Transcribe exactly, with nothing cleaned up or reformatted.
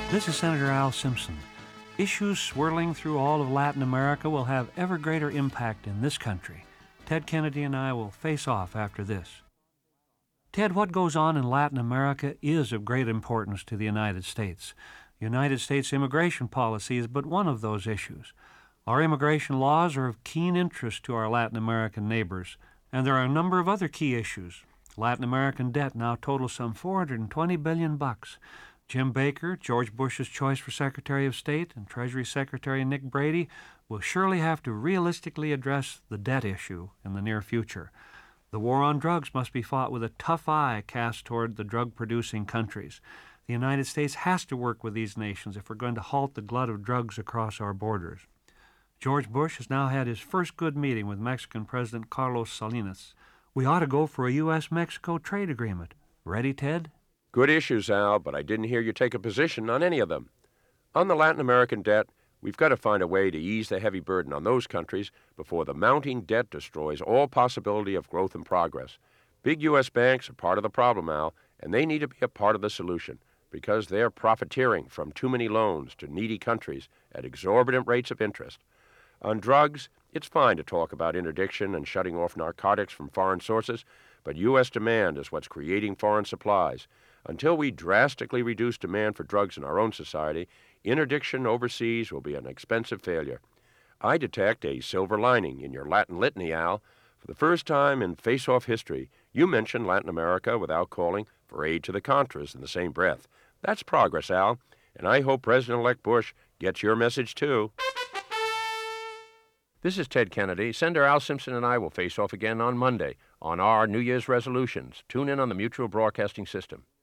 This is Senator Al Simpson. Issues swirling through all of Latin America will have ever greater impact in this country. Ted Kennedy and I will face off after this. Ted, what goes on in Latin America is of great importance to the United States. United States immigration policy is but one of those issues. Our immigration laws are of keen interest to our Latin American neighbors, and there are a number of other key issues. Latin American debt now totals some four hundred twenty billion bucks. Jim Baker, George Bush's choice for Secretary of State, and Treasury Secretary Nick Brady will surely have to realistically address the debt issue in the near future. The war on drugs must be fought with a tough eye cast toward the drug-producing countries. The United States has to work with these nations if we're going to halt the glut of drugs across our borders. George Bush has now had his first good meeting with Mexican President Carlos Salinas. We ought to go for a U S Mexico trade agreement. Ready, Ted? Good issues, Al, but I didn't hear you take a position on any of them. On the Latin American debt, we've got to find a way to ease the heavy burden on those countries before the mounting debt destroys all possibility of growth and progress. Big U S banks are part of the problem, Al, and they need to be a part of the solution because they're profiteering from too many loans to needy countries at exorbitant rates of interest. On drugs, it's fine to talk about interdiction and shutting off narcotics from foreign sources, but U S demand is what's creating foreign supplies. Until we drastically reduce demand for drugs in our own society, interdiction overseas will be an expensive failure. I detect a silver lining in your Latin litany, Al. For the first time in face-off history, you mentioned Latin America without calling for aid to the Contras in the same breath. That's progress, Al, and I hope President-elect Bush gets your message, too. This is Ted Kennedy. Senator Al Simpson and I will face off again on Monday on our New Year's resolutions. Tune in on the Mutual Broadcasting System.